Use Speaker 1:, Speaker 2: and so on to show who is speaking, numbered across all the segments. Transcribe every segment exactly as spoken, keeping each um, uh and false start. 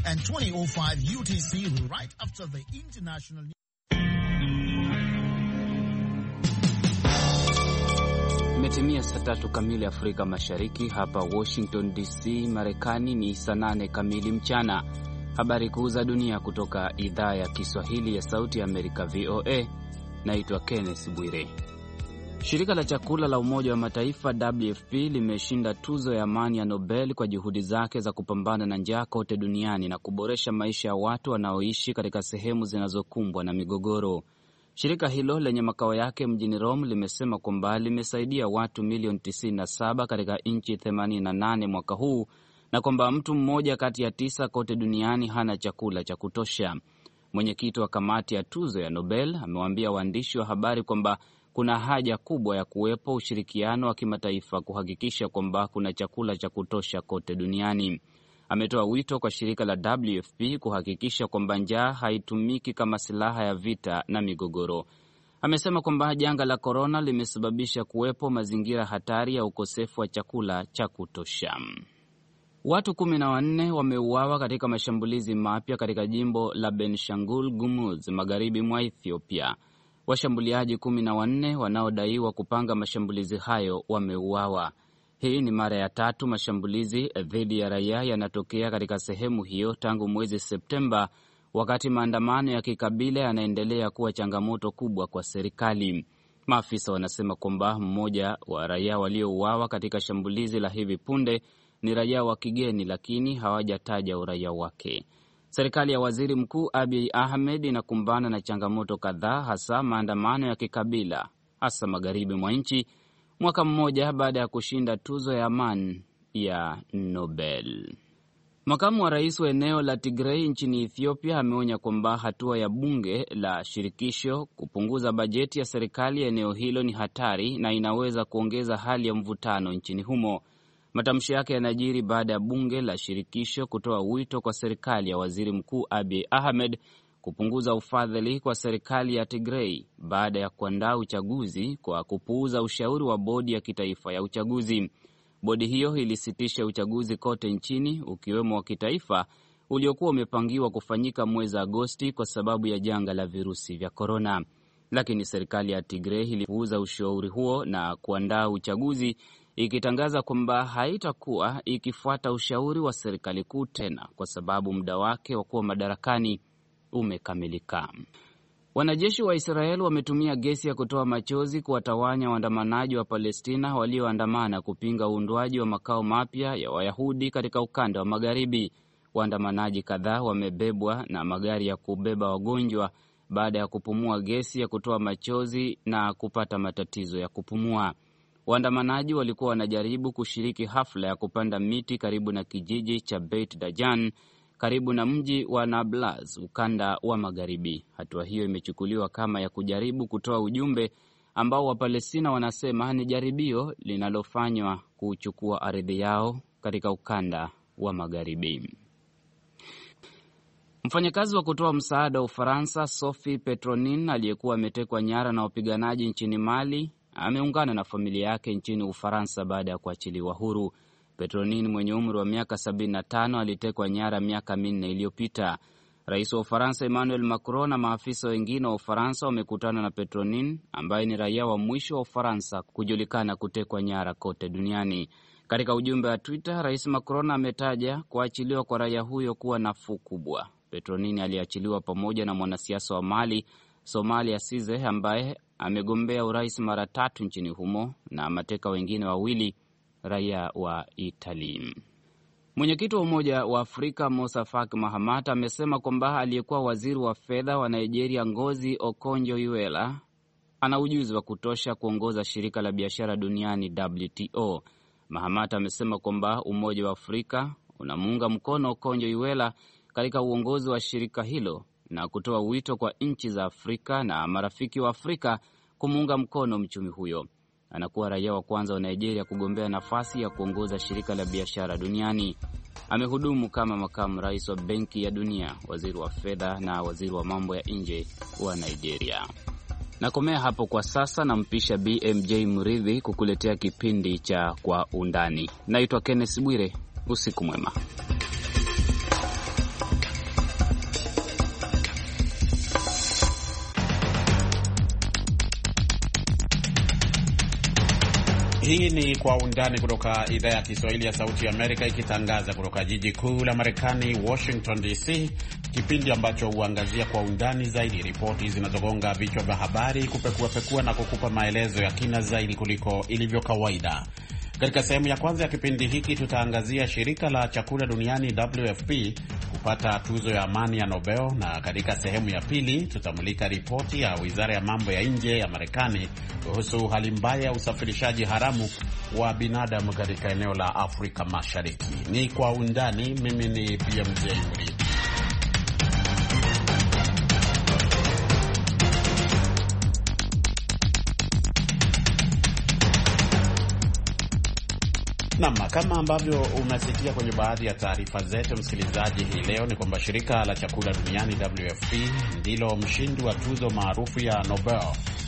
Speaker 1: and twenty oh five U T C right after the international news.
Speaker 2: Imetimia saa tatu kamili Afrika Mashariki. Hapa Washington D C Marekani ni saa nane kamili mchana. Habari kuu za dunia kutoka idhaa ya Kiswahili ya Sauti ya Amerika V O A. Naitwa Kenneth Bwire. Shirika la chakula la Umoja wa Mataifa W F P limeshinda tuzo ya amani ya Nobel kwa juhudi zake za kupambana na njaa kote duniani na kuboresha maisha ya watu wanaoishi katika sehemu zinazokumbwa na migogoro. Shirika hilo lenye makao yake mjini Rome limesema kwamba limesaidia watu milioni tisini na saba katika nchi themanini na nane mwaka huu na kwamba mtu mmoja kati ya tisa kote duniani hana chakula cha kutosha. Mwenyekiti wa kamati ya tuzo ya Nobel amewaambia waandishi wa habari kwamba kuna haja kubwa ya kuwepo ushirikiano wa kimataifa kuhakikisha kwamba kuna chakula cha kutosha kote duniani. Ametoa wito kwa shirika la W F P kuhakikisha kwamba njaa haitumiki kama silaha ya vita na migogoro. Amesema kwamba janga la korona limesababisha kuwepo mazingira hatari ya ukosefu wa chakula cha kutosha. Watu kumi na wanne wameuawa katika mashambulizi mapya katika jimbo la Benishangul Gumuz, magharibi mwa Ethiopia. Washambuliaji kumi na wanne wanaodaiwa kupanga mashambulizi hayo wameuawa. Hii ni mara ya tatu mashambulizi dhidi ya raia yanatokea katika sehemu hiyo tangu mwezi Septemba, wakati maandamano ya kikabila yanaendelea kuwa changamoto kubwa kwa serikali. Maafisa wanasema kwamba mmoja wa raia waliouawa katika shambulizi la hivi punde ni raia wa kigeni, lakini hawajataja uraia wake. Serikali ya Waziri Mkuu Abiy Ahmed inakumbana na changamoto kadhaa, hasa maandamano ya kikabila, hasa magharibi mwa nchi, mwaka mmoja baada ya kushinda tuzo ya amani ya Nobel. Makamu wa rais wa eneo la Tigray nchini Ethiopia ameonya kwamba hatua ya bunge la shirikisho kupunguza bajeti ya serikali ya eneo hilo ni hatari na inaweza kuongeza hali ya mvutano nchini humo. Matamshi yake yanajiri baada ya bunge la shirikisho kutoa wito kwa serikali ya Waziri Mkuu Abiy Ahmed kupunguza ufadhili kwa serikali ya Tigray baada ya kuandaa uchaguzi kwa kupuuza ushauri wa bodi ya kitaifa ya uchaguzi. Bodi hiyo ilisitisha uchaguzi kote nchini, ukiwemo wa kitaifa uliokuwa umepangiwa kufanyika mwezi Agosti kwa sababu ya janga la virusi vya korona. Lakini serikali ya Tigray ilipuuza ushauri huo na kuandaa uchaguzi, ikitangaza kwamba haitakuwa ikifuata ushauri wa serikali kuu tena kwa sababu muda wake wa kuwa madarakani umekamilika. Wanajeshi wa Israeli wametumia gesi ya kutoa machozi kuwatawanya waandamanaji wa Palestina walioandamana kupinga uundwaji wa makao mapya ya Wayahudi katika ukanda wa magharibi. Waandamanaji kadhaa wamebebwa na magari ya kubeba wagonjwa baada ya kupumua gesi ya kutoa machozi na kupata matatizo ya kupumua. Waandamanaji walikuwa wanajaribu kushiriki hafla ya kupanda miti karibu na kijiji cha Beit Dajan, karibu na mji wa Nablus, ukanda wa magharibi. Hatua hiyo imechukuliwa kama ya kujaribu kutoa ujumbe ambao Wapalestina wanasema ni jaribio linalofanywa kuchukua ardhi yao katika ukanda wa magharibi. Mfanyakazi wa kutoa msaada wa Ufaransa Sophie Petronin, aliyekuwa ametekwa nyara na wapiganaji nchini Mali, ameungana na familia yake nchini Ufaransa baada ya kuachiliwa huru. Petronin mwenye umri wa miaka sabini na tano alitekwa nyara miaka minne iliyopita. Rais wa Ufaransa Emmanuel Macron na maafisa wengine wa Ufaransa wamekutana na Petronin, ambaye ni raia wa mwisho wa Ufaransa kujulikana kutekwa nyara kote duniani. Katika ujumbe wa Twitter, Rais Macron ametaja kuachiliwa kwa raia huyo kuwa nafuu kubwa. Petronin aliachiliwa pamoja na mwanasiasa wa Mali Somalia Cisse, ambaye amegombea urais mara tatu nchini humo, na mateka wengine wawili raia wa Italy. Mwenyekiti wa Umoja wa Afrika Musa Faki Mahamat amesema kwamba aliyekuwa waziri wa fedha wa Nigeria Ngozi Okonjo-Iweala ana ujuzi wa kutosha kuongoza shirika la biashara duniani W T O. Mahamat amesema kwamba Umoja wa Afrika unamuunga mkono Okonjo-Iweala katika uongozi wa shirika hilo na kutoa wito kwa nchi za Afrika na marafiki wa Afrika kumuunga mkono mchumi huyo. Anakuwa raia wa kwanza wa Nigeria kugombea nafasi ya kuongoza shirika la biashara duniani. Amehudumu kama makamu rais wa Benki ya Dunia, waziri wa fedha na waziri wa mambo ya nje wa Nigeria. Nakomea hapo kwa sasa, na mpisha B M J Muridhi kukuletea kipindi cha Kwa Undani. Naitwa Kenneth Bwire, usiku mwema.
Speaker 3: Hii ni Kwa Undani kutoka idhaa ya Kiswahili ya Sauti ya Amerika, ikitangaza kutoka jiji kuu la Marekani, Washington D C, kipindi ambacho huangazia kwa undani zaidi ripoti zinazogonga vichwa vya habari, kupekuapekua na kukupa maelezo ya kina zaidi kuliko ilivyo kawaida. Katika sehemu ya kwanza ya kipindi hiki tutaangazia shirika la chakula duniani W F P kupata tuzo ya amani ya Nobel, na katika sehemu ya pili tutamulika ripoti ya Wizara ya Mambo ya Nje ya Marekani kuhusu hali mbaya ya usafirishaji haramu wa binadamu katika eneo la Afrika Mashariki. Ni Kwa Undani, mimi ni B M J Muri. Naam, kama ambavyo umesikia kwenye baadhi ya taarifa zetu, msikilizaji, hii leo ni kwamba shirika la chakula duniani W F P ndilo mshindi wa tuzo maarufu ya Nobel.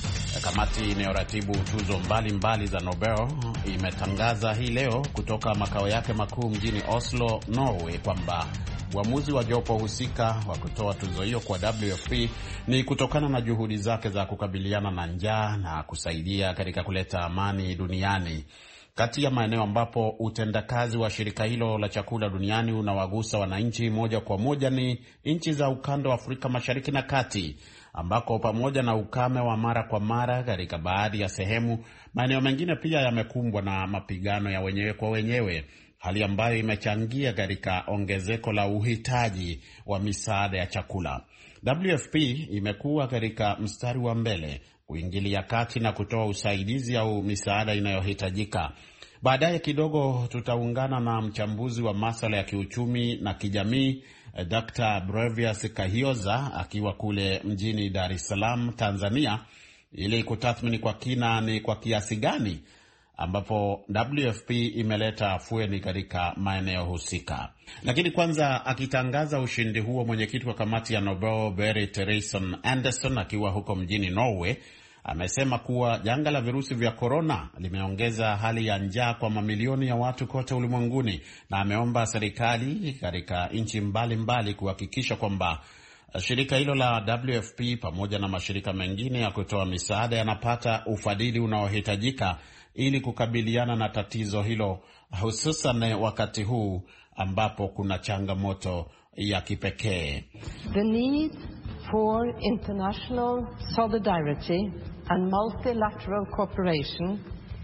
Speaker 3: Kamati inayoratibu tuzo mbalimbali mbali za Nobel imetangaza hii leo kutoka makao yake makuu mjini Oslo, Norway, kwamba uamuzi wa jopo husika wa kutoa tuzo hiyo kwa W F P ni kutokana na juhudi zake za kukabiliana na njaa na kusaidia katika kuleta amani duniani. Kati ya maeneo ambapo utendakazi wa shirika hilo la chakula duniani unawagusa wananchi moja kwa moja ni nchi za ukanda wa Afrika Mashariki na Kati, ambako pamoja na ukame wa mara kwa mara katika baadhi ya sehemu, maeneo mengine pia yamekumbwa na mapigano ya wenyewe kwa wenyewe, hali ambayo imechangia katika ongezeko la uhitaji wa misaada ya chakula. W F P imekuwa katika mstari wa mbele kuingilia kati na kutoa usaidizi au misaada inayohitajika. Baadaye kidogo tutaungana na mchambuzi wa masuala ya kiuchumi na kijamii Doctor Brevius Kahioza akiwa kule mjini Dar es Salaam, Tanzania, ili kutathmini kwa kina ni kwa kiasi gani ambapo W F P imeleta afueni katika maeneo husika. Lakini kwanza, akitangaza ushindi huo, mwenyekiti wa kamati ya Nobel Berit Reiss-Andersen akiwa huko mjini Norway amesema kuwa janga la virusi vya korona limeongeza hali ya njaa kwa mamilioni ya watu kote ulimwenguni, na ameomba serikali katika nchi mbalimbali kuhakikisha kwamba shirika hilo la W F P pamoja na mashirika mengine ya kutoa misaada yanapata ufadhili unaohitajika ili kukabiliana na tatizo hilo, hususan wakati huu ambapo kuna changamoto ya kipekee.
Speaker 4: The need for international solidarity and multilateral cooperation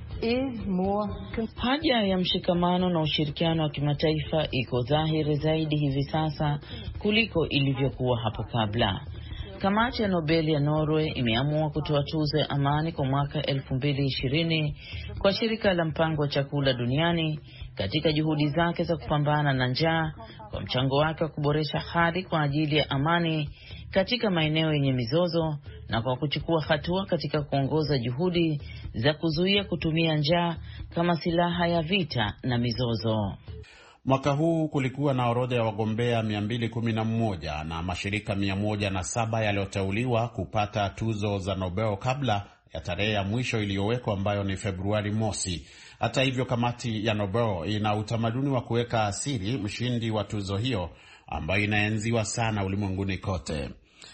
Speaker 4: is more.
Speaker 5: Haja ya mshikamano na ushirikiano wa kimataifa iko dhahiri zaidi hivi sasa kuliko ilivyokuwa hapo kabla. Kamati ya Nobel ya Norway imeamua kutoa tuzo ya amani kwa mwaka elfu mbili ishirini kwa shirika la mpango wa chakula duniani katika juhudi zake za kupambana na njaa, kwa mchango wake wa kuboresha hali kwa ajili ya amani katika maeneo yenye mizozo na kwa kuchukua hatua katika kuongoza juhudi za kuzuia kutumia njaa kama silaha ya vita na mizozo.
Speaker 3: Mwaka huu kulikuwa na orodha ya wagombea mia mbili kumi na moja na mashirika mia moja na saba yaliyoteuliwa kupata tuzo za Nobel kabla ya tarehe ya mwisho iliyowekwa ambayo ni Februari mosi. Hata hivyo, kamati ya Nobel ina utamaduni wa kuweka siri mshindi wa tuzo hiyo ambayo inaenziwa sana ulimwenguni kote.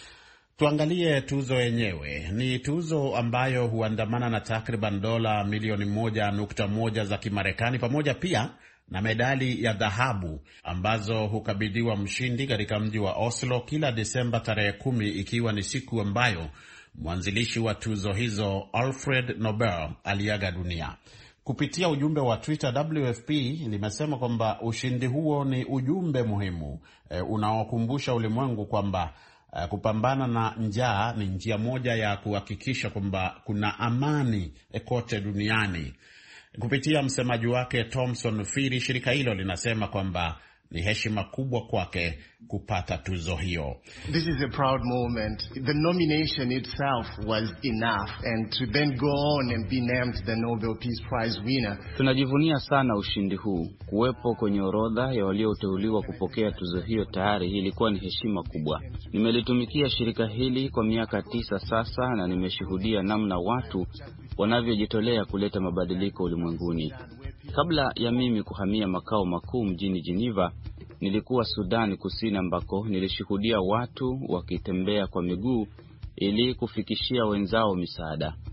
Speaker 3: Tuangalie tuzo yenyewe. Ni tuzo ambayo huandamana na takriban dola milioni moja nukta moja za Kimarekani, pamoja pia na medali ya dhahabu ambazo hukabidhiwa mshindi katika mji wa Oslo kila Desemba tarehe kumi, ikiwa ni siku ambayo mwanzilishi wa tuzo hizo Alfred Nobel aliaga dunia. Kupitia ujumbe wa Twitter, W F P limesema kwamba ushindi huo ni ujumbe muhimu e, unaokumbusha ulimwengu kwamba e, kupambana na njaa ni njia moja ya kuhakikisha kwamba kuna amani e, kote duniani. Kupitia msemaji wake Thomson Firi, shirika hilo linasema kwamba ni heshima kubwa kwake kupata tuzo hiyo.
Speaker 6: This is a proud moment. The nomination itself was enough, and to then go on and be named the Nobel Peace Prize winner.
Speaker 2: Tunajivunia sana ushindi huu. Kuwepo kwenye orodha ya walioteuliwa kupokea tuzo hiyo tayari ilikuwa ni heshima kubwa. Nimelitumikia shirika hili kwa miaka tisa sasa, na nimeshuhudia namna watu wanavyojitolea kuleta mabadiliko ulimwenguni. Kabla ya mimi kuhamia makao makuu mjini Geneva, nilikuwa Sudan Kusini, ambako nilishuhudia watu wakitembea kwa miguu ili kufikishia wenzao misaada.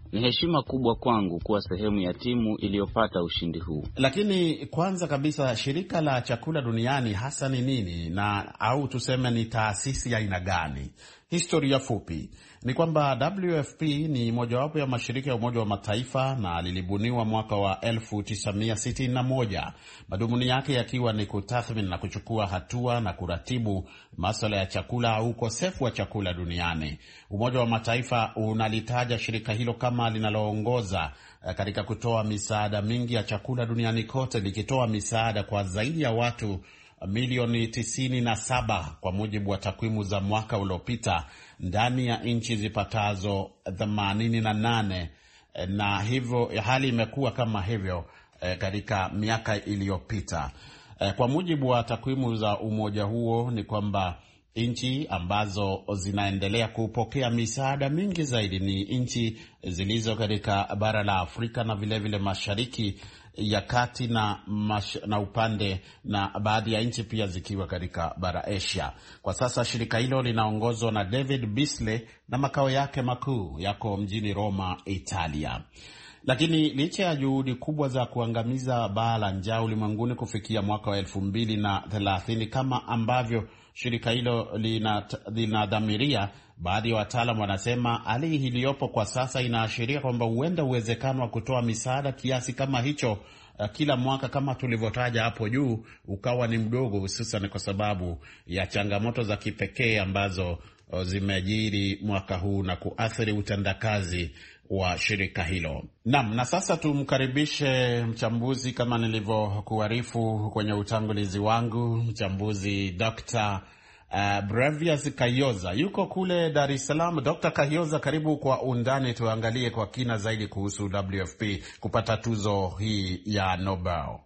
Speaker 2: Ni heshima kubwa kwangu kuwa sehemu ya timu iliyopata ushindi huu.
Speaker 3: Lakini kwanza kabisa, shirika la chakula duniani hasa ni nini, na au tuseme ni taasisi ya aina gani? Historia fupi ni kwamba W F P ni mojawapo ya mashirika ya Umoja wa Mataifa na lilibuniwa mwaka wa elfu tisa mia sitini na moja, madhumuni yake yakiwa ni kutathmini na kuchukua hatua na kuratibu masuala ya chakula au ukosefu wa chakula duniani. Umoja wa Mataifa unalitaja shirika hilo kama linaloongoza katika kutoa misaada mingi ya chakula duniani kote, likitoa misaada kwa zaidi ya watu milioni tisini na saba kwa mujibu wa takwimu za mwaka uliopita ndani ya nchi zipatazo themanini na nane, na hivyo hali imekuwa kama hivyo eh, katika miaka iliyopita. Eh, kwa mujibu wa takwimu za umoja huo ni kwamba nchi ambazo zinaendelea kupokea misaada mingi zaidi ni nchi zilizo katika bara la Afrika na vile vile Mashariki ya Kati na, mash, na upande na baadhi ya nchi pia zikiwa katika bara Asia. Kwa sasa shirika hilo linaongozwa na David Beasley na makao yake makuu yako mjini Roma, Italia. Lakini licha ya juhudi kubwa za kuangamiza baa la njaa ulimwenguni kufikia mwaka wa elfu mbili na thelathini kama ambavyo shirika hilo linadhamiria, baadhi ya wataalamu wanasema hali iliyopo kwa sasa inaashiria kwamba huenda uwezekano wa kutoa misaada kiasi kama hicho uh, kila mwaka kama tulivyotaja hapo juu ukawa ni mdogo, hususan kwa sababu ya changamoto za kipekee ambazo uh, zimejiri mwaka huu na kuathiri utendakazi wa shirika hilo. Naam, na sasa tumkaribishe mchambuzi kama nilivyokuarifu kwenye utangulizi wangu, mchambuzi Doctor Uh, Brevius Kayoza yuko kule Dar es Salaam. Doctor Kayoza, karibu kwa undani, tuangalie kwa kina zaidi kuhusu W F P kupata tuzo hii ya Nobel.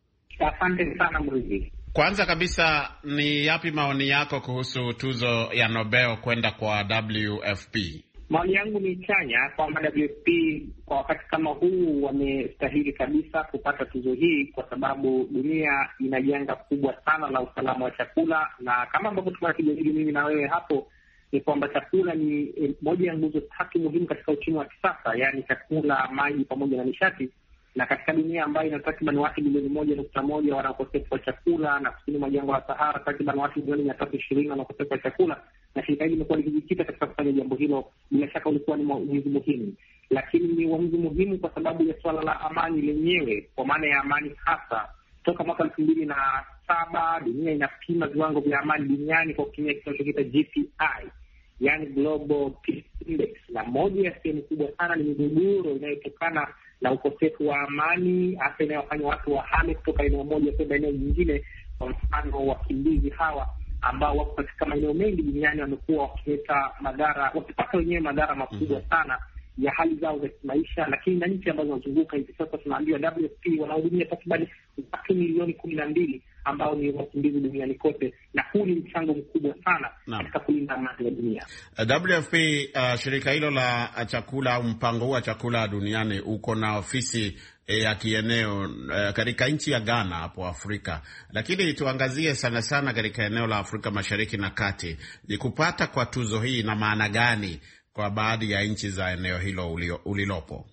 Speaker 7: Asante sana Mruzi.
Speaker 3: Kwanza kabisa, ni yapi maoni yako kuhusu tuzo ya Nobel kwenda kwa W F P?
Speaker 7: Maoni yangu ni chanya kwamba W F P kwa wakati kama huu wamestahili kabisa kupata tuzo hii, kwa sababu dunia ina janga kubwa sana la usalama wa chakula, na kama ambavyo tunakijadili mimi na wewe hapo ni kwamba chakula ni moja ya nguzo tatu muhimu katika uchumi wa kisasa, yaani chakula, maji pamoja na nishati. Na katika dunia ambayo ina takriban watu milioni moja nukta moja wanaokosefu wa chakula, na kusini mwa jangwa la Sahara takriban watu milioni mia tatu ishirini wanaokosefu wa chakula, na shirika hili limekuwa likijikita katika kufanya jambo hilo, bila shaka ulikuwa ni uamuzi muhimu. Lakini ni uamuzi muhimu kwa sababu ya swala la amani lenyewe, kwa maana ya amani hasa. Toka mwaka elfu mbili na saba dunia inapima viwango vya amani duniani kwa kutumia kitu kinachoitwa G P I, yani Global Peace Index, na moja ya sehemu kubwa sana ni migogoro inayotokana na ukosefu wa amani, hasa inayofanya watu wahame kutoka eneo moja kwenda eneo jingine. Kwa mfano, wakimbizi hawa ambao wako katika maeneo mengi duniani wamekuwa wakileta madhara, wakipata wenyewe madhara makubwa sana ya hali zao za kimaisha. Lakini na nchi ambazo zinazunguka hivi sasa tunaambiwa W F P wanahudumia takriban watu milioni kumi na mbili ambao ni wakimbizi duniani kote, na huu ni mchango mkubwa sana katika kulinda amani ya dunia.
Speaker 3: W F P, uh, shirika hilo la chakula au mpango huu wa chakula duniani uko na ofisi E, ya kieneo e, katika nchi ya Ghana hapo Afrika, lakini tuangazie sana sana katika eneo la Afrika Mashariki na Kati. Ni kupata kwa tuzo hii na maana gani kwa baadhi ya nchi za eneo hilo ulio, ulilopo?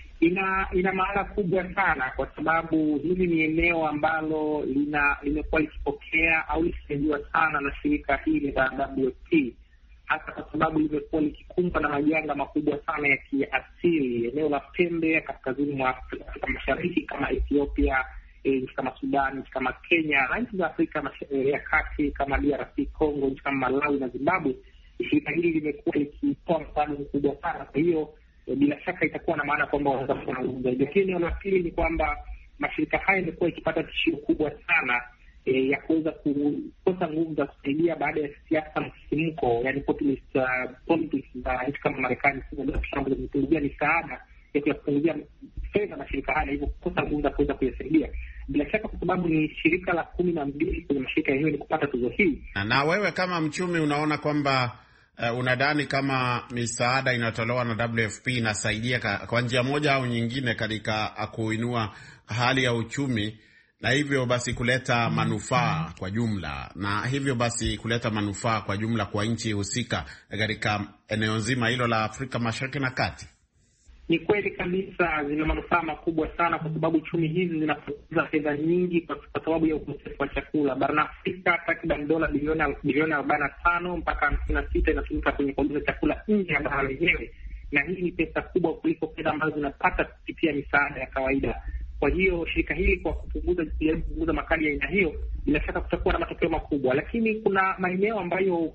Speaker 7: Ina ina maana kubwa sana, kwa sababu hili ni eneo ambalo lina limekuwa likipokea au likisaidiwa sana na shirika hili la W F P, hasa kwa sababu limekuwa likikumbwa na majanga makubwa sana ya kiasili. Eneo la pembe ya kaskazini mwa Afrika Mashariki kama Ethiopia, nchi kama Sudan, nchi kama Kenya, na nchi za Afrika ya Kati kama D R C Congo, nchi kama Malawi na Zimbabwe, shirika hili limekuwa likitoa msaada mkubwa sana. Kwa hiyo bila shaka itakuwa na maana kwamba wanaweza kuwa na nguvu zaidi. Lakini eneo la pili ni kwamba mashirika haya yamekuwa ikipata tishio kubwa sana E, ya kuweza kukosa nguvu za kusaidia baada ya siasa msisimko, yani populist uh, politics za nchi kama Marekani zimepunguzia misaada ya kuyapunguzia fedha mashirika haya, hivyo kukosa nguvu za kuweza kuyasaidia. Bila shaka kwa sababu ni shirika la kumi na mbili kwenye mashirika yenyewe ni kupata tuzo hii.
Speaker 3: Na wewe kama mchumi unaona kwamba uh, unadhani kama misaada inatolewa na W F P inasaidia kwa njia moja au nyingine katika kuinua hali ya uchumi, na hivyo basi kuleta manufaa kwa jumla, na hivyo basi kuleta manufaa kwa jumla kwa nchi husika katika eneo nzima hilo la Afrika Mashariki na Kati?
Speaker 7: Ni kweli kabisa zina manufaa makubwa sana, kwa sababu chumi hizi zinapoteza fedha nyingi kwa, kwa sababu ya ukosefu wa chakula. Barani Afrika takriban dola bilioni bilioni arobaini na tano mpaka hamsini na sita inatumika kwenye kuongeza chakula nje ya bara lenyewe, na hii ni pesa kubwa kuliko fedha ambazo zinapata kupitia misaada ya kawaida. Kwa hiyo shirika hili kwa kupunguza kupunguza makali ya aina hiyo, bila shaka kutakuwa na matokeo makubwa, lakini kuna maeneo ambayo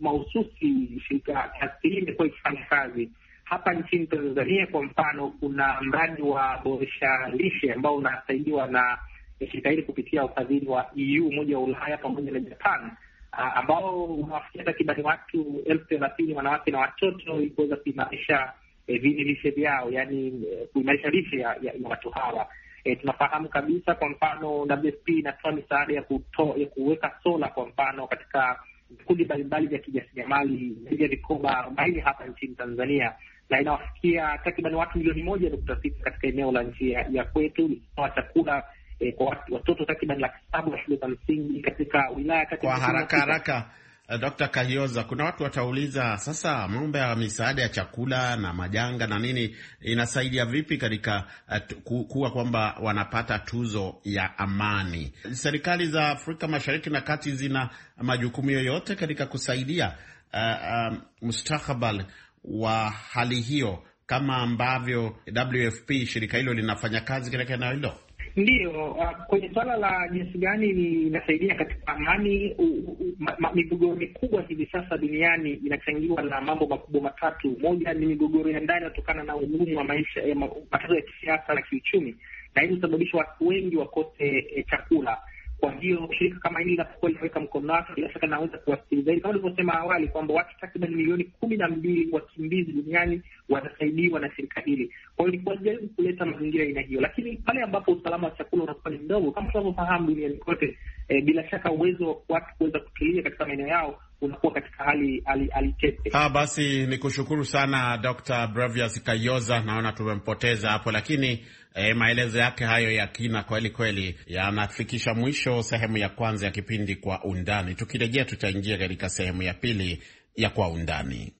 Speaker 7: mahususi shirika hili imekuwa ikifanya kazi. Hapa nchini Tanzania kwa mfano, kuna mradi wa boresha lishe ambao unasaidiwa na shirika hili kupitia ufadhili wa E U, Umoja wa Ulaya pamoja na Japan, ambao unawafikia takriban watu elfu thelathini wanawake na watoto ili kuweza kuimarisha eh, lishe vyao, yani eh, kuimarisha lishe ya, ya, ya watu hawa. E, tunafahamu kabisa kwa mfano W F P inatoa misaada ya kutoa ya kuweka sola kwa mfano katika vikundi mbalimbali vya kijasiriamali zaidi ya vikoba arobaini hapa nchini Tanzania, na inawafikia takriban watu milioni moja nukta sita katika eneo la nchi ya kwetu. Inatoa chakula e, kwa watu, watoto takriban laki saba wa shule za msingi katika wilaya kati.
Speaker 3: Kwa haraka haraka Dokta Kahioza, kuna watu watauliza sasa, mambo ya misaada ya chakula na majanga na nini inasaidia vipi katika uh, kuwa kwamba wanapata tuzo ya amani? Serikali za Afrika Mashariki na Kati zina majukumu yoyote katika kusaidia uh, uh, mustakabali wa hali hiyo, kama ambavyo W F P shirika hilo linafanya kazi katika eneo hilo?
Speaker 7: Ndiyo, uh, kwenye swala la jinsi gani inasaidia katika amani, migogoro mikubwa hivi sasa duniani inachangiwa na mambo makubwa matatu. Moja ni migogoro ya ndani inatokana na ugumu wa maisha, eh, matatizo ya kisiasa na kiuchumi, na hii husababisha watu wengi wakose eh, chakula. Kwa hiyo shirika kama hili linapokuwa linaweka mkono wake, bila shaka naweza kuwasikiliza. Kama nilivyosema awali kwamba watu takriban milioni kumi na mbili wakimbizi duniani watasaidiwa na shirika hili. Kwa hiyo ni kujaribu kuleta mazingira aina hiyo, lakini pale ambapo usalama wa chakula unakuwa ni mdogo, kama tunavyofahamu duniani kote, e, bila shaka uwezo wa watu kuweza kutulia katika maeneo yao unakuwa katika hali hali, hali tete.
Speaker 3: Ah, basi nikushukuru sana Doctor Brevius Kahioza, naona tumempoteza hapo, lakini E, maelezo yake hayo ya kina kweli kweli yanafikisha mwisho sehemu ya kwanza ya kipindi Kwa Undani. Tukirejea tutaingia katika sehemu ya pili ya Kwa Undani.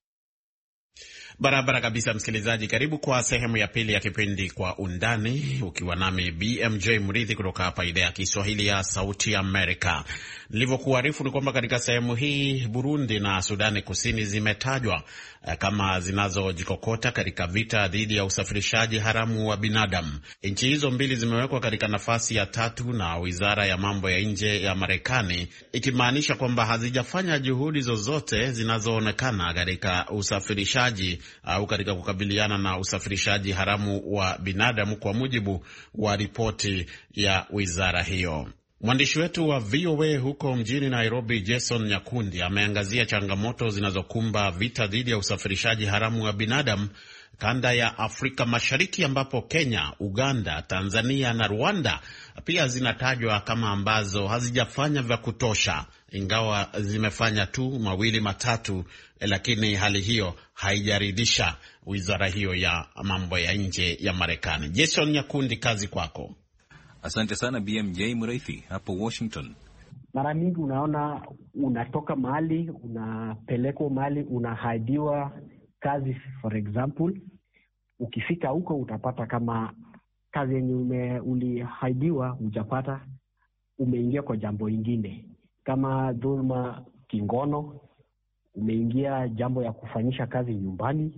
Speaker 3: Barabara kabisa, msikilizaji, karibu kwa sehemu ya pili ya kipindi Kwa Undani, ukiwa nami B M J Murithi kutoka hapa idhaa ya Kiswahili ya Sauti Amerika. Nilivyokuarifu ni kwamba katika sehemu hii Burundi na Sudani Kusini zimetajwa kama zinazojikokota katika vita dhidi ya usafirishaji haramu wa binadamu. Nchi hizo mbili zimewekwa katika nafasi ya tatu na Wizara ya Mambo ya Nje ya Marekani, ikimaanisha kwamba hazijafanya juhudi zozote zinazoonekana katika usafirishaji au katika kukabiliana na usafirishaji haramu wa binadamu, kwa mujibu wa ripoti ya wizara hiyo. Mwandishi wetu wa V O A huko mjini Nairobi, Jason Nyakundi, ameangazia changamoto zinazokumba vita dhidi ya usafirishaji haramu wa binadamu kanda ya Afrika Mashariki, ambapo Kenya, Uganda, Tanzania na Rwanda pia zinatajwa kama ambazo hazijafanya vya kutosha, ingawa zimefanya tu mawili matatu, lakini hali hiyo haijaridhisha wizara hiyo ya mambo ya nje ya Marekani. Jason Nyakundi, kazi kwako.
Speaker 8: Asante sana B M J Murithi hapo Washington.
Speaker 9: Mara nyingi unaona unatoka mahali unapelekwa mahali unahaidiwa kazi, for example, ukifika huko utapata kama kazi yenye ulihaidiwa hujapata, umeingia kwa jambo lingine kama dhulma kingono, umeingia jambo ya kufanyisha kazi nyumbani,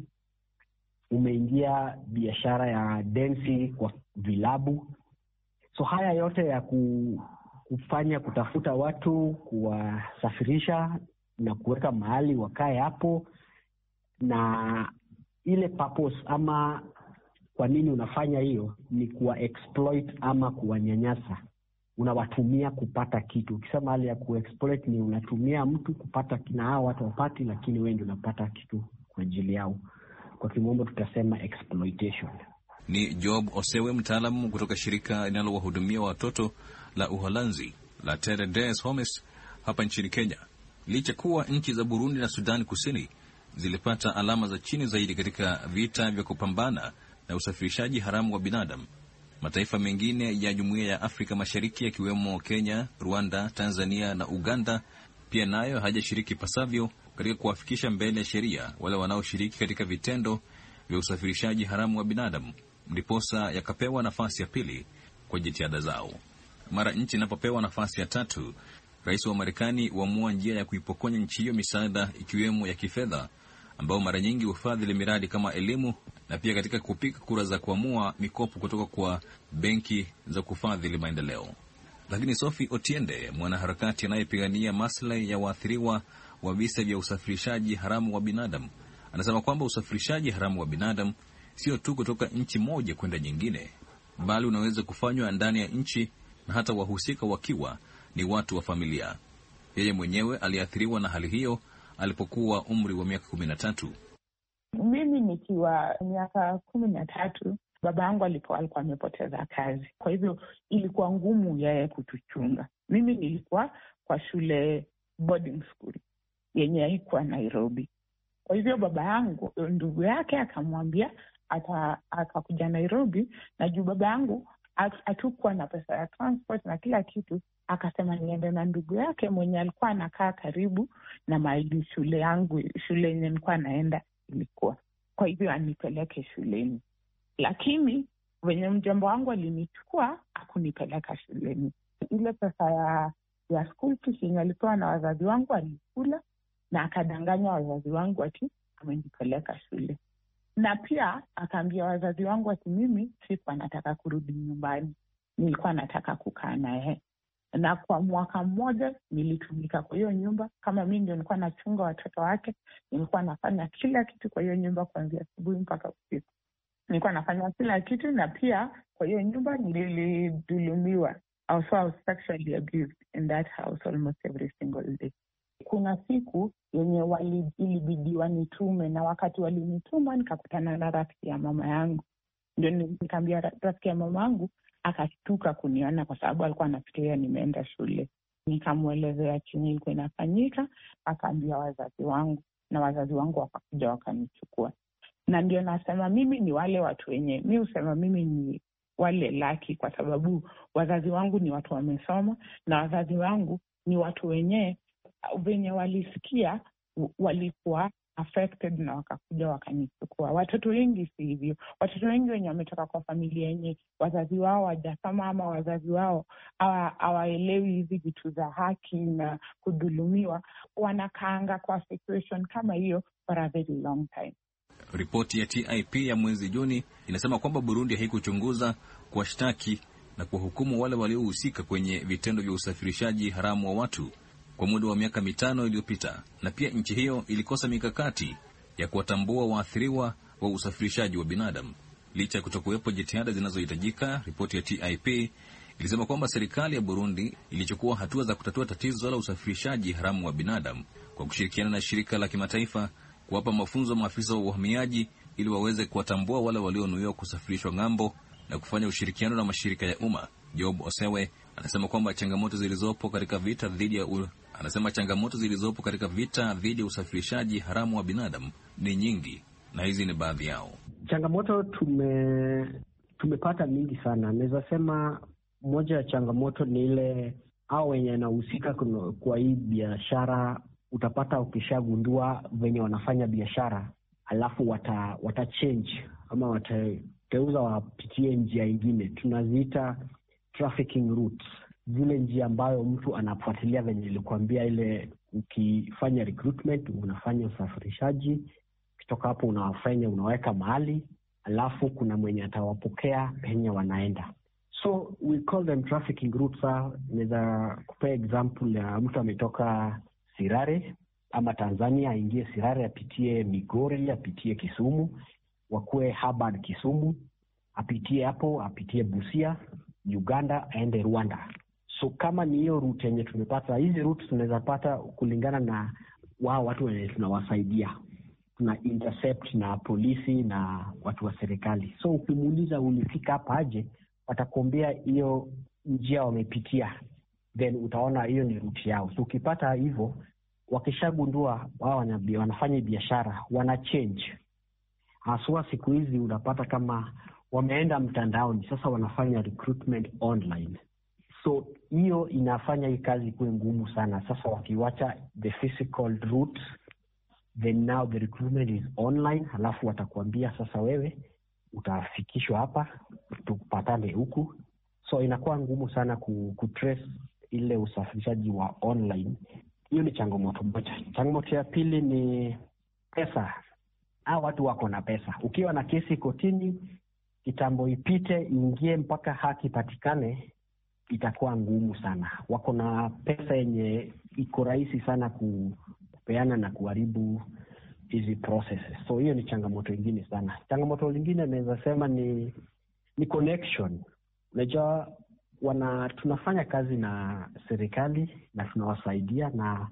Speaker 9: umeingia biashara ya densi kwa vilabu. So haya yote ya kufanya kutafuta watu, kuwasafirisha na kuweka mahali wakae hapo, na ile purpose ama kwa nini unafanya hiyo ni kuwa exploit ama kuwanyanyasa. Unawatumia kupata kitu. Ukisema hali ya kuexploit ni unatumia mtu kupata, na hao watu wapati, lakini wewe ndio unapata kitu kwa ajili yao. Kwa kimombo tutasema exploitation.
Speaker 8: Ni Job Osewe, mtaalamu kutoka shirika linalowahudumia watoto la Uholanzi la Terre des Hommes hapa nchini Kenya. Licha kuwa nchi za Burundi na Sudani Kusini zilipata alama za chini zaidi katika vita vya kupambana na usafirishaji haramu wa binadamu, mataifa mengine ya Jumuiya ya Afrika Mashariki yakiwemo Kenya, Rwanda, Tanzania na Uganda pia nayo hajashiriki pasavyo katika kuwafikisha mbele ya sheria wale wanaoshiriki katika vitendo vya usafirishaji haramu wa binadamu, ndiposa yakapewa nafasi ya pili kwa jitihada zao. Mara nchi inapopewa nafasi ya tatu, rais wa Marekani huamua njia ya kuipokonya nchi hiyo misaada, ikiwemo ya kifedha, ambao mara nyingi hufadhili miradi kama elimu, na pia katika kupiga kura za kuamua mikopo kutoka kwa benki za kufadhili maendeleo. Lakini Sophie Otiende, mwanaharakati anayepigania maslahi ya waathiriwa wa visa vya usafirishaji haramu wa binadamu, anasema kwamba usafirishaji haramu wa binadamu sio tu kutoka nchi moja kwenda nyingine, bali unaweza kufanywa ndani ya nchi, na hata wahusika wakiwa ni watu wa familia. Yeye mwenyewe aliathiriwa na hali hiyo alipokuwa umri wa miaka kumi na tatu.
Speaker 10: Mimi nikiwa miaka kumi na tatu, baba yangu alikuwa alikuwa amepoteza kazi. Kwa hivyo ilikuwa ngumu yeye kutuchunga. Mimi nilikuwa kwa shule boarding school yenye haikuwa Nairobi. Kwa hivyo baba yangu, ndugu yake akamwambia atakuja Nairobi, na juu baba yangu hatukuwa na pesa ya transport na kila kitu, akasema niende na ndugu yake mwenye alikuwa anakaa karibu na mahali shule yangu, shule yenye nilikuwa naenda ilikuwa. Kwa hivyo anipeleke shuleni. Lakini wenye mjomba wangu alinichukua, hakunipeleka shuleni. Ile pesa ya ya school fees alipewa na wazazi wangu alikula, na akadanganya wazazi wangu ati amenipeleka shule. Na pia akaambia wazazi wangu ati mimi sikuwa nataka kurudi nyumbani, nilikuwa nataka kukaa naye. Na kwa mwaka mmoja nilitumika kwa hiyo nyumba, kama mimi ndio nilikuwa nachunga watoto wake. Nilikuwa nafanya kila kitu kwa hiyo nyumba kuanzia asubuhi mpaka usiku. Nilikuwa nafanya kila kitu, na pia kwa hiyo nyumba nilidhulumiwa. Also, I was sexually abused in that house almost every single day. Kuna siku yenye walibidi wanitume, na wakati walinituma nikakutana na rafiki ya mama yangu. Ndio nikamwambia rafiki ya mama yangu, akashtuka kuniona kwa sababu alikuwa anafikiria nimeenda shule. Nikamwelezea chenye ilikuwa inafanyika, akaambia wazazi wangu, na wazazi wangu wakakuja wakanichukua. Na ndio nasema mimi ni wale watu wenye, mimi husema mimi ni wale lucky, kwa sababu wazazi wangu ni watu wamesoma, na wazazi wangu ni watu wenye wenye walisikia walikuwa affected na wakakuja wakanichukua. Watoto wengi si hivyo. Watoto wengi wenye wametoka kwa familia yenye wazazi wao hawajasoma, ama wazazi wao hawaelewi hizi vitu za haki na kudhulumiwa, wanakaanga kwa situation kama hiyo for a very long time.
Speaker 8: Ripoti ya T I P ya mwezi Juni inasema kwamba Burundi haikuchunguza, kuwashtaki na kuwahukumu wale waliohusika kwenye vitendo vya usafirishaji haramu wa watu kwa muda wa miaka mitano iliyopita, na pia nchi hiyo ilikosa mikakati ya kuwatambua waathiriwa wa usafirishaji wa binadamu. Licha ya kutokuwepo jitihada zinazohitajika, ripoti ya T I P ilisema kwamba serikali ya Burundi ilichukua hatua za kutatua tatizo la usafirishaji haramu wa binadamu kwa kushirikiana na shirika la kimataifa, kuwapa mafunzo maafisa wa uhamiaji ili waweze kuwatambua wale walionuiwa kusafirishwa ng'ambo, na kufanya ushirikiano na mashirika ya umma. Job Osewe anasema kwamba changamoto zilizopo katika vita dhidi ya u... anasema changamoto zilizopo katika vita dhidi ya usafirishaji haramu wa binadamu ni nyingi, na hizi ni baadhi yao.
Speaker 9: Changamoto tume tumepata mingi sana. Naweza sema moja ya changamoto ni ile hao wenye wanahusika kwa hii biashara, utapata ukishagundua venye wanafanya biashara, alafu wata wata change ama watateuza wapitie njia ingine. Tunaziita trafficking routes. Zile njia ambayo mtu anafuatilia venye nilikwambia, ile ukifanya recruitment, unafanya usafirishaji, kutoka hapo unawafanya unaweka mahali, alafu kuna mwenye atawapokea penye wanaenda. So we call them trafficking routes. Naweza kupea example ya mtu ametoka Sirare ama Tanzania, aingie Sirare, apitie Migori, apitie Kisumu, wakue Habad Kisumu, apitie hapo, apitie Busia, Uganda, aende Rwanda. So kama ni hiyo route yenye tumepata, hizi routes tunaweza pata kulingana na wao watu wenye tunawasaidia. Tuna intercept na polisi na watu wa serikali. So ukimuuliza ulifika hapa aje, watakwambia hiyo njia wamepitia, then utaona hiyo ni route yao. So ukipata hivyo, wakishagundua wao wanafanya biashara, wana change. Haswa siku hizi unapata kama wameenda mtandaoni, sasa wanafanya recruitment online. So hiyo inafanya hii kazi kuwe ngumu sana. Sasa wakiwacha the physical route, then now the recruitment is online, halafu watakuambia sasa wewe utafikishwa hapa, tupatane huku. So inakuwa ngumu sana ku, ku trace ile usafirishaji wa online. Hiyo ni changamoto moja. Changamoto ya pili ni pesa. Hao watu wako na pesa. Ukiwa na kesi kotini, kitambo ipite ingie mpaka haki patikane, itakuwa ngumu sana. Wako na pesa yenye iko rahisi sana kupeana na kuharibu hizi processes. So hiyo ni changamoto nyingine sana. Changamoto nyingine naweza sema ni ni connection. Unajua wana tunafanya kazi na serikali na tunawasaidia, na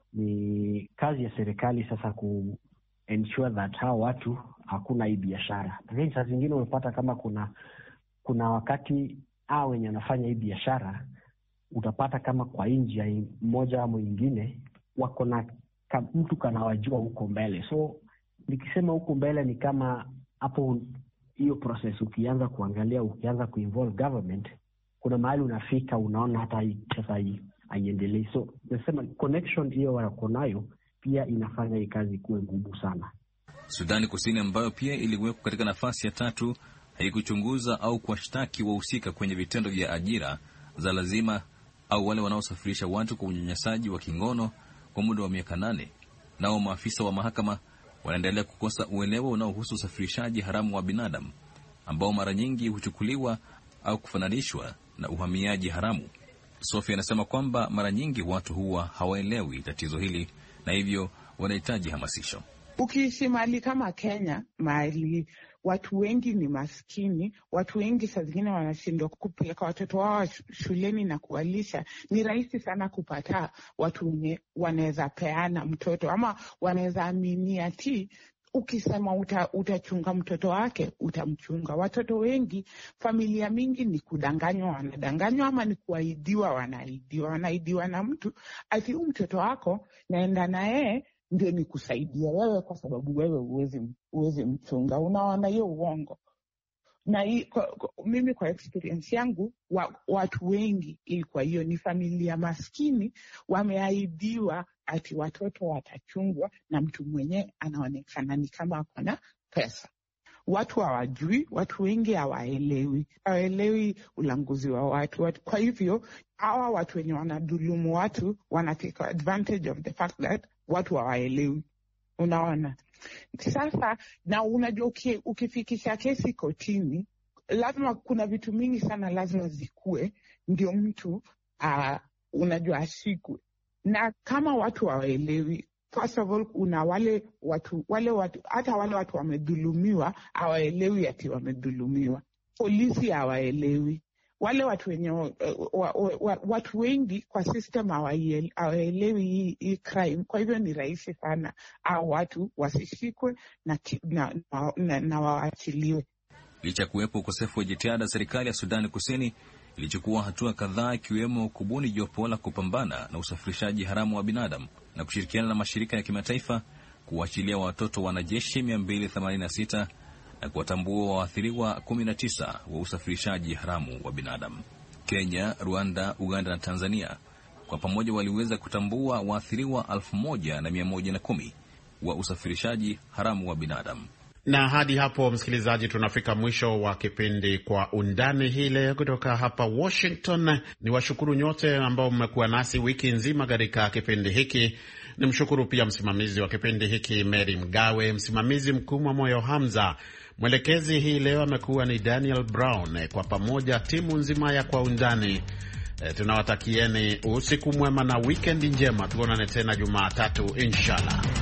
Speaker 9: ni kazi ya serikali sasa ku ensure that hao watu hakuna hii biashara. Lakini saa zingine unapata kama kuna kuna wakati hao wenye wanafanya hii biashara, utapata kama kwa njia moja au nyingine wako na mtu kanawajua huko mbele. So nikisema huko mbele ni kama hapo hiyo process ukianza kuangalia, ukianza kuinvolve government, kuna mahali unafika unaona hata hii sasa hii haiendelei. So nasema connection hiyo wako nayo pia inafanya hii kazi kuwe ngumu sana.
Speaker 8: Sudani Kusini ambayo pia iliwekwa katika nafasi ya tatu haikuchunguza au kuwashtaki wahusika kwenye vitendo vya ajira za lazima au wale wanaosafirisha watu kwa unyanyasaji wa kingono kwa muda wa miaka nane. Nao maafisa wa mahakama wanaendelea kukosa uelewa unaohusu usafirishaji haramu wa binadamu ambao mara nyingi huchukuliwa au kufananishwa na uhamiaji haramu. Sophie anasema kwamba mara nyingi watu huwa hawaelewi tatizo hili na hivyo wanahitaji hamasisho.
Speaker 10: Ukiishi mahali kama Kenya, mahali watu wengi ni maskini, watu wengi saa zingine wanashindwa kupeleka watoto wao shuleni na kuwalisha, ni rahisi sana kupata watu wenye wanaweza peana mtoto ama wanaweza amini ati ukisema uta, utachunga mtoto wake, utamchunga. Watoto wengi, familia mingi ni kudanganywa, wanadanganywa, ama ni kuahidiwa, wanaahidiwa. Wanaahidiwa na mtu ati huyu mtoto wako naenda na yeye ndio ni kusaidia wewe kwa sababu wewe uwezi, uwezi mchunga. Unaona hiyo uongo. Na hii, kwa, kwa, mimi kwa experience yangu, wa, watu wengi ilikuwa hiyo ni familia maskini, wameahidiwa ati watoto watachungwa na mtu mwenye anaonekana ni kama ako na pesa. Watu hawajui, watu wengi hawaelewi, hawaelewi ulanguzi wa watu. watu. Kwa hivyo, hawa watu wenye wanadhulumu watu wana take advantage of the fact that watu hawaelewi. Unaona? Sasa, na unajua ukifikisha kesi kotini, lazima kuna vitu mingi sana lazima zikue, ndio mtu uh, unajua ashikwe. Na kama watu hawaelewi, first of all, una wale watu, wale watu, hata wale watu wamedhulumiwa, hawaelewi ati wamedhulumiwa. Polisi hawaelewi. Wale watu wenye, uh, wa, wa, wa, watu wengi kwa system hawaelewi hii, hii crime. Kwa hivyo ni rahisi sana hao watu wasishikwe na, na, na, na, na waachiliwe.
Speaker 8: Licha kuwepo ukosefu wa jitihada, serikali ya Sudani Kusini ilichukua hatua kadhaa, ikiwemo kubuni jopo la kupambana na usafirishaji haramu wa binadamu na kushirikiana na mashirika ya kimataifa kuachilia watoto wanajeshi mia mbili themanini na sita na kuwatambua waathiriwa kumi na tisa wa usafirishaji haramu wa binadamu. Kenya, Rwanda, Uganda na Tanzania kwa pamoja waliweza kutambua waathiriwa elfu moja na mia moja na kumi wa usafirishaji haramu wa binadamu.
Speaker 3: Na hadi hapo, msikilizaji, tunafika mwisho wa kipindi Kwa Undani hii leo kutoka hapa Washington. Ni washukuru nyote ambao mmekuwa nasi wiki nzima katika kipindi hiki. Nimshukuru pia msimamizi wa kipindi hiki Mary Mgawe, msimamizi mkuu Moyo Hamza, mwelekezi hii leo amekuwa ni Daniel Brown. Kwa pamoja timu nzima ya Kwa Undani e, tunawatakieni usiku mwema na weekend njema. Tuonane tena Jumatatu inshallah.